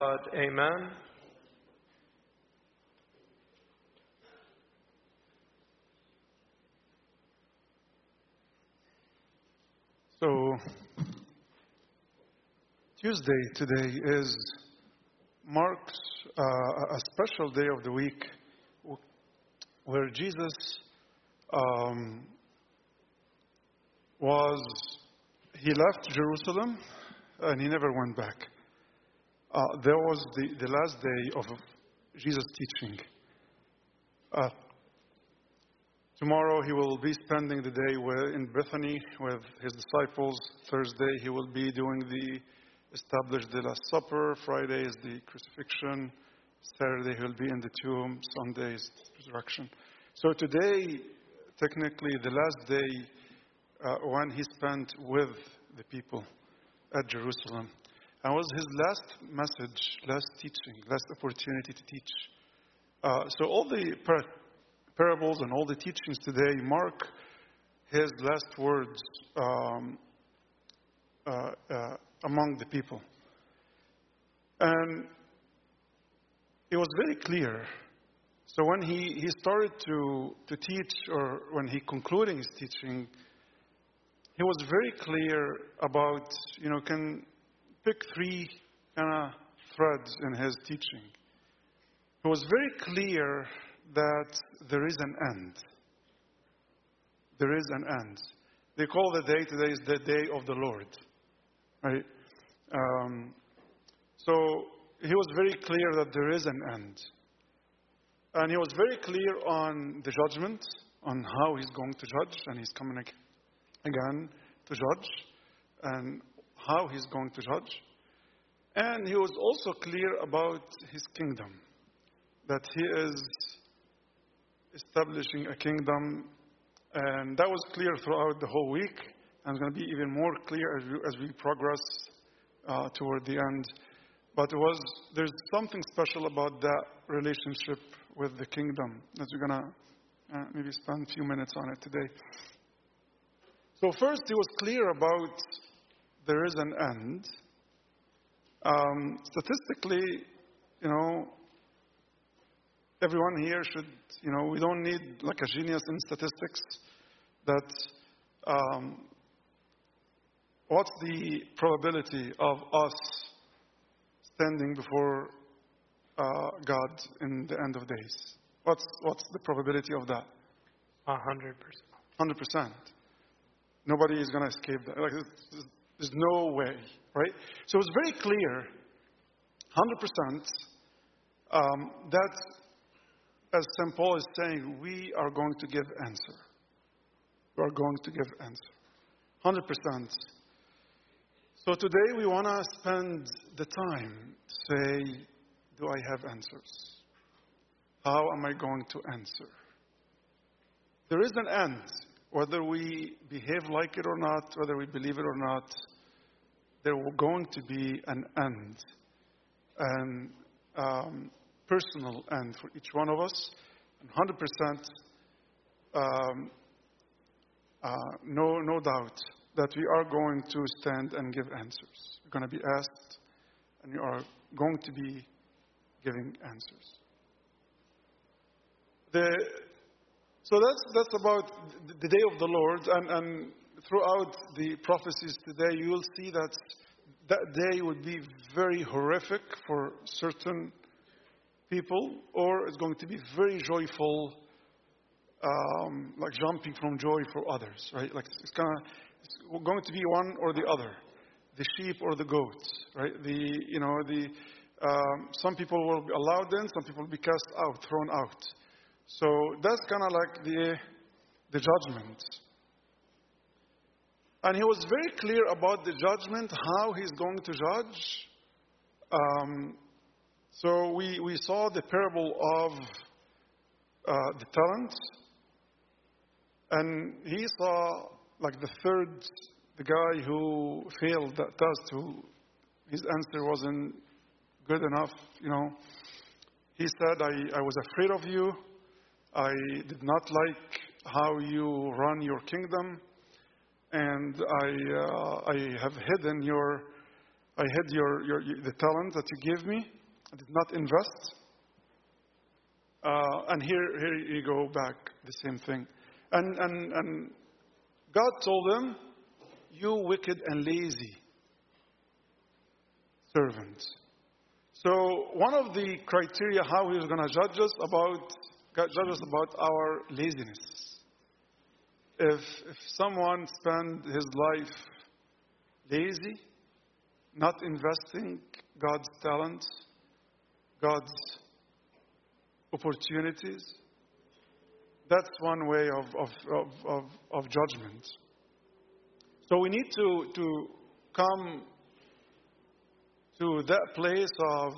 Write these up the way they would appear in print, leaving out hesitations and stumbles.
God, amen. So, Tuesday today marks a special day of the week where Jesus he left Jerusalem and he never went back. There was the last day of Jesus' teaching. Tomorrow he will be spending the day in Bethany with his disciples. Thursday he will be doing the established the Last Supper. Friday is the crucifixion. Saturday he will be in the tomb. Sunday is resurrection. So today, technically the last day when he spent with the people at Jerusalem. And was his last message, last teaching, last opportunity to teach. So all the parables and all the teachings today mark his last words among the people. And it was very clear. So when he started to teach, or when he concluded his teaching, he was very clear about, can pick three kind of threads in his teaching. It was very clear that there is an end. There is an end. They call the day today is the day of the Lord. Right? So he was very clear that there is an end. And he was very clear on the judgment, on how he's going to judge, and he's coming again to judge, and how he's going to judge. And he was also clear about his kingdom, that he is establishing a kingdom, and that was clear throughout the whole week, and it's going to be even more clear as we progress toward the end. But there's something special about that relationship with the kingdom, that we're going to maybe spend a few minutes on it today. So first, he was clear about there is an end. Statistically, everyone here should, we don't need like a genius in statistics. That what's the probability of us standing before God in the end of days? What's the probability of that? 100%. 100%. Nobody is going to escape that. Like, there's no way, right? So it's very clear, 100%, that, as St. Paul is saying, we are going to give answer. We are going to give answer. 100%. So today we want to spend the time to say, do I have answers? How am I going to answer? There is an end. Whether we behave like it or not, whether we believe it or not, there will going to be an end. And personal end for each one of us. And 100%, no doubt that we are going to stand and give answers. We're going to be asked, and we are going to be giving answers. So that's about the day of the Lord, and throughout the prophecies today, you will see that day would be very horrific for certain people, or it's going to be very joyful, like jumping from joy for others, right? Like it's going to be one or the other, the sheep or the goats, right? Some people will be allowed in, some people will be cast out, thrown out. So that's kind of like the judgment. And he was very clear about the judgment, how he's going to judge. So we saw the parable of the talents. And he saw like the guy who failed that test, his answer wasn't good enough, He said, I was afraid of you. I did not like how you run your kingdom. And I have hidden your I hid the talent that you gave me. I did not invest. And here you go back, the same thing. And God told him, you wicked and lazy servant. So one of the criteria how he was going to judge us about our laziness. If someone spend his life lazy, not investing God's talents, God's opportunities, that's one way of judgment. So we need to come to that place of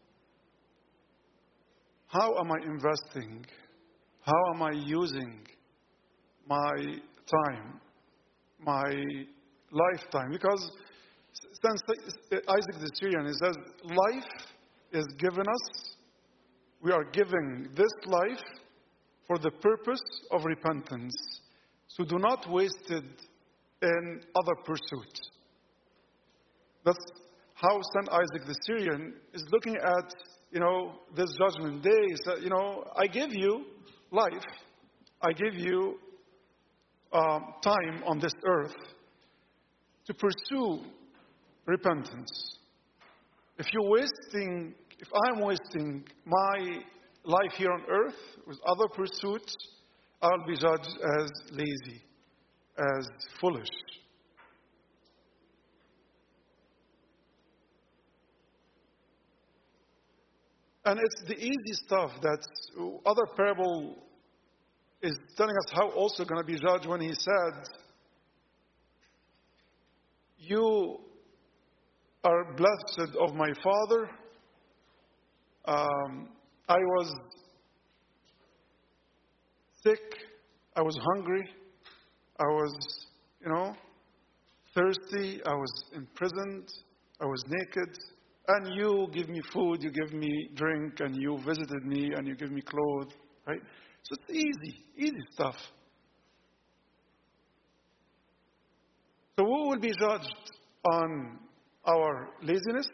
how am I investing? How am I using my time, my lifetime? Because since Isaac the Syrian, he says, life is given us. We are giving this life for the purpose of repentance. So do not waste it in other pursuits. That's how Saint Isaac the Syrian is looking at, this judgment day. He said, I give you life. I give you time on this earth to pursue repentance. If I'm wasting my life here on earth with other pursuits, I'll be judged as lazy, as foolish. And it's the easy stuff that other parable is telling us how also going to be judged when he said, you are blessed of my Father. I was sick. I was hungry. I was, thirsty. I was imprisoned. I was naked. And you give me food, you give me drink, and you visited me, and you give me clothes, right? So it's easy stuff. So we will be judged on our laziness.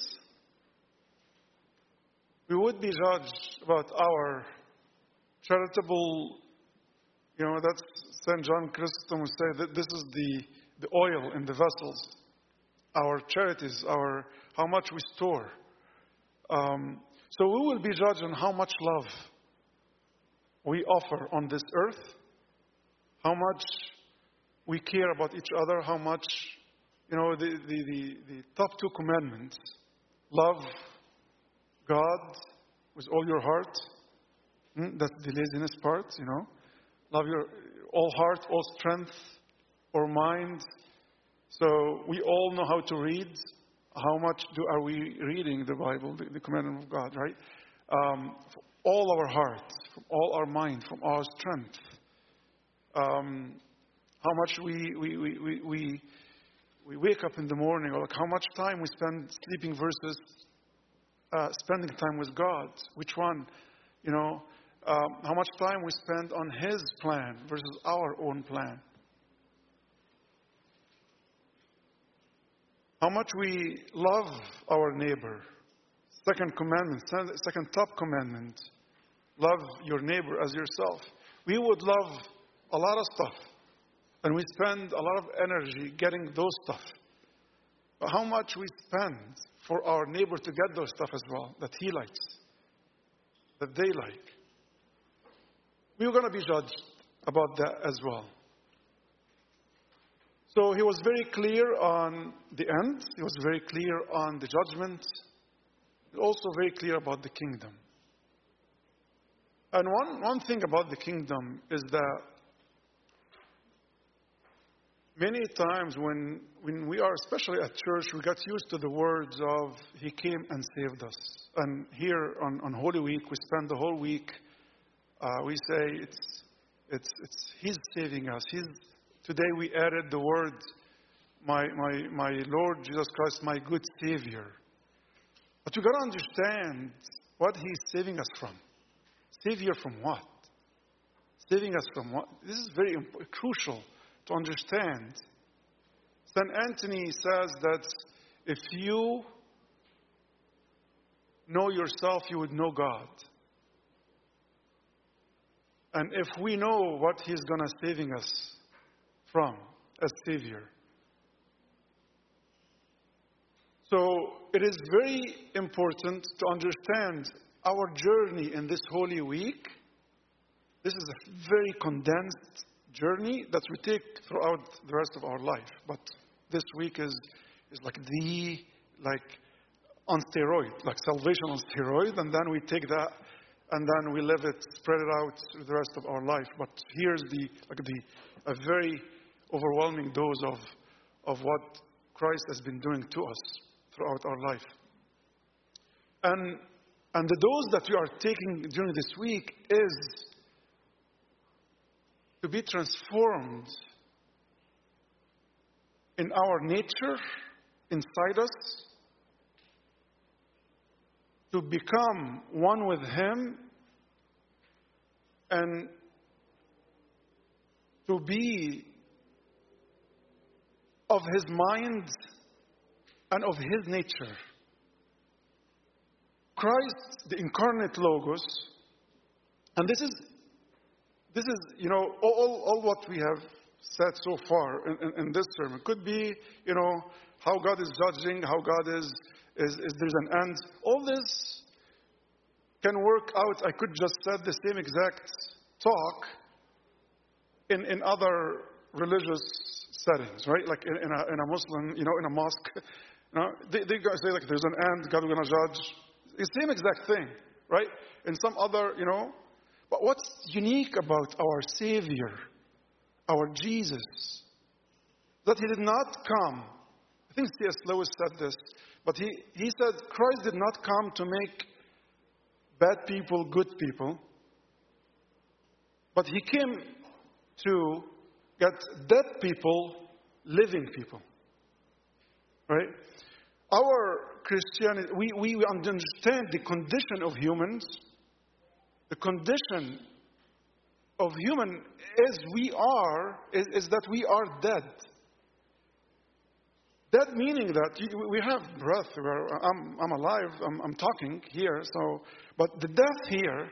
We would be judged about our charitable, that's St. John Chrysostom would say that this is the oil in the vessels. Our charities, how much we store. So we will be judged on how much love we offer on this earth, how much we care about each other, how much, the top two commandments. Love God with all your heart. That's the laziness part, Love your all heart, all strength, all mind. So we all know how to read. How much are we reading the Bible, the commandment of God, right? From all our heart, from all our mind, from our strength. How much we wake up in the morning, or how much time we spend sleeping versus spending time with God. Which one? How much time we spend on His plan versus our own plan. How much we love our neighbor. Second commandment, second top commandment. Love your neighbor as yourself. We would love a lot of stuff. And we spend a lot of energy getting those stuff. But how much we spend for our neighbor to get those stuff as well, that he likes, that they like. We're going to be judged about that as well. So he was very clear on the end. He was very clear on the judgment. Also very clear about the kingdom. And one thing about the kingdom is that many times when we are, especially at church, we got used to the words of He came and saved us. And here on Holy Week, we spend the whole week, we say it's He's saving us. Today we added the word, my Lord Jesus Christ, my good Savior. But you got to understand what He's saving us from. Savior from what? Saving us from what? This is very crucial to understand. St. Anthony says that, If you know yourself, you would know God. And if we know what He's going to saving us from as Savior. So it is very important to understand our journey in this Holy Week. This is a very condensed journey that we take throughout the rest of our life. But this week is like on steroid, like salvation on steroid, and then we take that and then we live it, spread it out through the rest of our life. But here's a very overwhelming dose of what Christ has been doing to us throughout our life. And the dose that we are taking during this week is to be transformed in our nature, inside us, to become one with Him, and to be of His mind and of His nature. Christ, the incarnate Logos, and this is all what we have said so far in this sermon. Could be, how God is judging, how God is there's an end. All this can work out. I could just said the same exact talk in other religious settings, right? Like in a Muslim, in a mosque. They say like there's an end, God is going to judge. It's the same exact thing, right? In some other, But what's unique about our Savior, our Jesus, that He did not come. I think C.S. Lewis said this, but he said Christ did not come to make bad people good people, but He came to get dead people living people. Right? Our Christianity, we understand the condition of humans. The condition of human as we are is that we are dead. Dead meaning that we have breath. I'm alive. I'm talking here. But the death here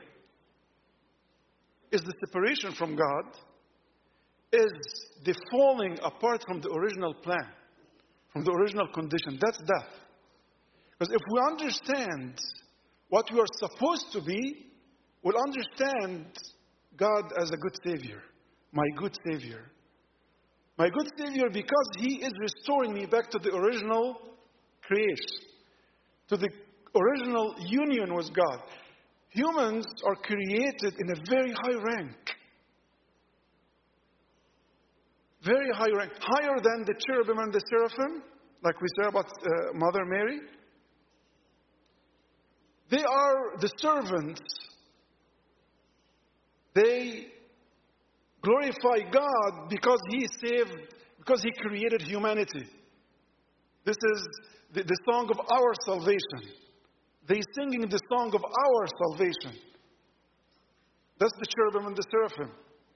is the separation from God, is the falling apart from the original plan, from the original condition. That's death. Because if we understand what we are supposed to be, we'll understand God as a good Savior, my good Savior. My good Savior, because He is restoring me back to the original creation, to the original union with God. Humans are created in a very high rank. Very high rank. Higher than the cherubim and the seraphim, like we say about Mother Mary. They are the servants. They glorify God because He created humanity. This is the song of our salvation. They singing the song of our salvation. That's the cherubim and the seraphim.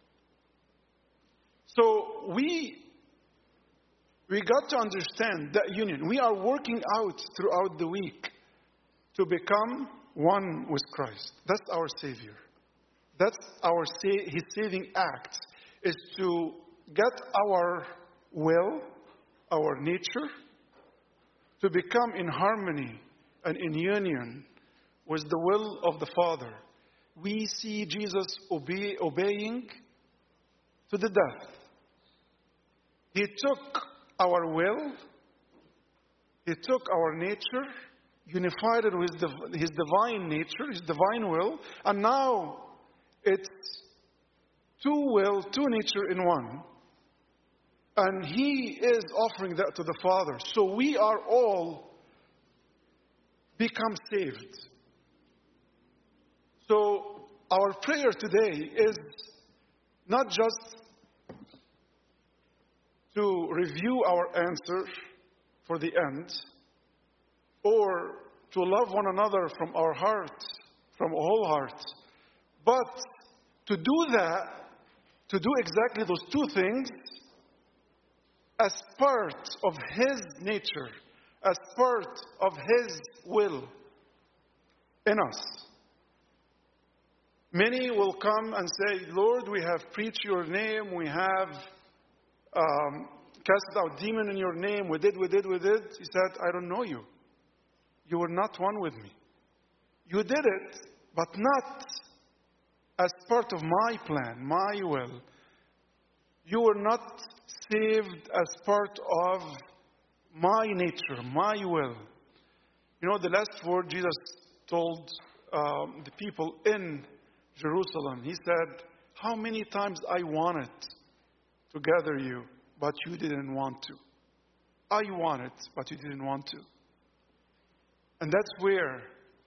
So we got to understand that union. We are working out throughout the week to become one with Christ. That's our Savior. That's His saving act, is to get our will, our nature, to become in harmony and in union with the will of the Father. We see Jesus obeying to the death. He took our will, He took our nature, unified it with His divine nature, His divine will, and now it's two will, two nature in one. And He is offering that to the Father. So we are all become saved. So our prayer today is not just to review our answer for the end, or to love one another from our hearts, from our whole hearts, but to do that, to do exactly those two things as part of His nature, as part of His will in us. Many will come and say, Lord, we have preached your name, we have cast out demon in your name, we did. He said, I don't know you. You were not one with me. You did it, but not as part of my plan, my will. You were not saved as part of my nature, my will. You know, the last word Jesus told the people in Jerusalem, He said, how many times I wanted to gather you, but you didn't want to. I wanted, but you didn't want to. And that's where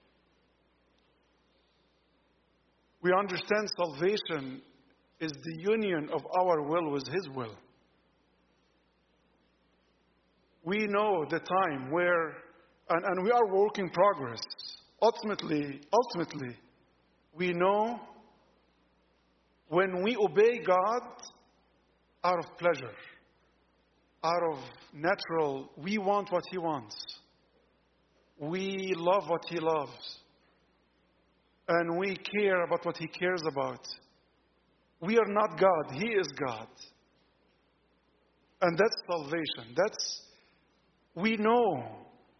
we understand salvation is the union of our will with His will. We know the time where, and we are work in progress. Ultimately, we know when we obey God out of pleasure, out of natural, we want what He wants. We love what He loves. And we care about what He cares about. We are not God. He is God. And that's salvation. We know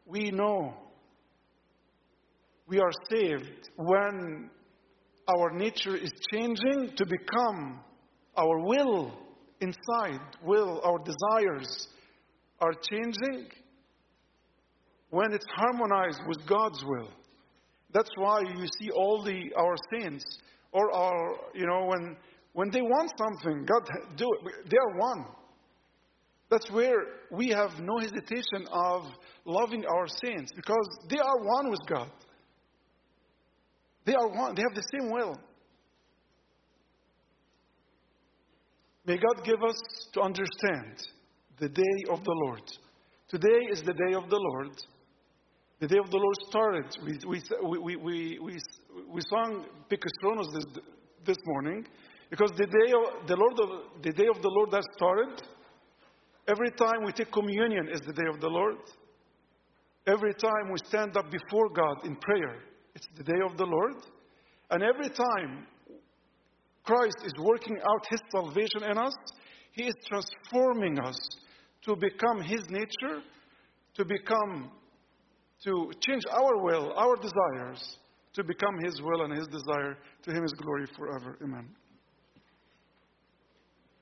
we are saved when our nature is changing to become our will inside. Our desires are changing when it's harmonized with God's will. That's why you see all our saints, or when they want something, God do it. They are one. That's where we have no hesitation of loving our saints, because they are one with God. They are one. They have the same will. May God give us to understand the day of the Lord. Today is the day of the Lord. The day of the Lord started. We sung Pikestronos this morning, because the day of the Lord has started. Every time we take communion is the day of the Lord. Every time we stand up before God in prayer, it's the day of the Lord. And every time Christ is working out His salvation in us, He is transforming us to become His nature, to change our will, our desires, to become His will and His desire. To Him is glory forever. Amen.